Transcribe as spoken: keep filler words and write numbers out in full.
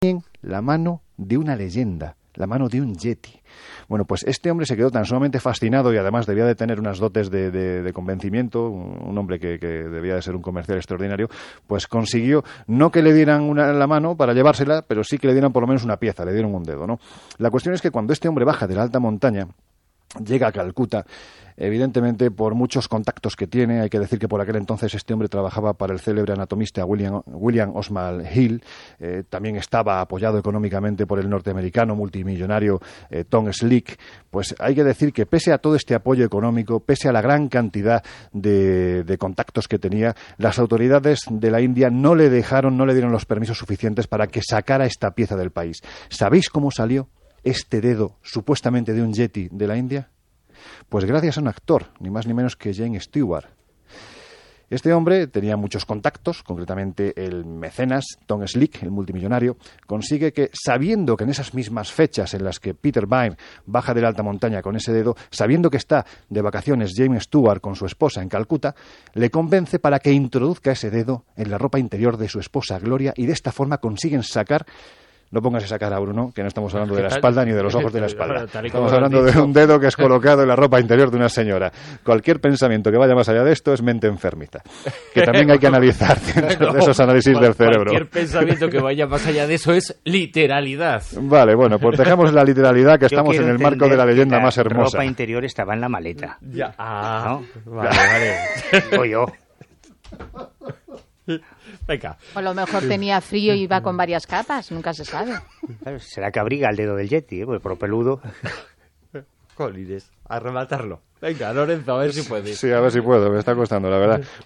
en la mano de una leyenda, la mano de un yeti. Bueno, pues este hombre se quedó tan sumamente fascinado y además debía de tener unas dotes de, de, de convencimiento, un hombre que, que debía de ser un comercial extraordinario, pues consiguió no que le dieran una, la mano para llevársela, pero sí que le dieran por lo menos una pieza, le dieron un dedo, ¿no? La cuestión es que cuando este hombre baja de la alta montaña, llega a Calcuta, evidentemente por muchos contactos que tiene. Hay que decir que por aquel entonces este hombre trabajaba para el célebre anatomista William, William Osman Hill, eh, también estaba apoyado económicamente por el norteamericano multimillonario eh, Tom Slick. Pues hay que decir que pese a todo este apoyo económico, pese a la gran cantidad de, de contactos que tenía, las autoridades de la India no le dejaron, no le dieron los permisos suficientes para que sacara esta pieza del país. ¿Sabéis cómo salió este dedo supuestamente de un yeti de la India? Pues gracias a un actor, ni más ni menos que James Stewart. Este hombre tenía muchos contactos, concretamente el mecenas Tom Slick, el multimillonario, consigue que, sabiendo que en esas mismas fechas en las que Peter Byrne baja de la alta montaña con ese dedo, sabiendo que está de vacaciones James Stewart con su esposa en Calcuta, le convence para que introduzca ese dedo en la ropa interior de su esposa Gloria y de esta forma consiguen sacar. No pongas esa cara, Bruno, que no estamos hablando de la espalda ni de los ojos de la espalda. Estamos hablando de un dedo que es colocado en la ropa interior de una señora. Cualquier pensamiento que vaya más allá de esto es mente enfermiza, que también hay que analizar dentro de esos análisis del cerebro. Cualquier pensamiento que vaya más allá de eso es literalidad. Vale, bueno, pues dejemos la literalidad, que estamos en el marco de la leyenda la más hermosa. La ropa interior estaba en la maleta. Ya. Ah, ¿no? vale, vale. O yo. Venga. O a lo mejor tenía frío y iba con varias capas, nunca se sabe. Claro, será que abriga el dedo del yeti, ¿eh? Pues por peludo. Colines, a rematarlo. Venga, Lorenzo, a ver si puedes. Sí, a ver si puedo, me está costando, la verdad.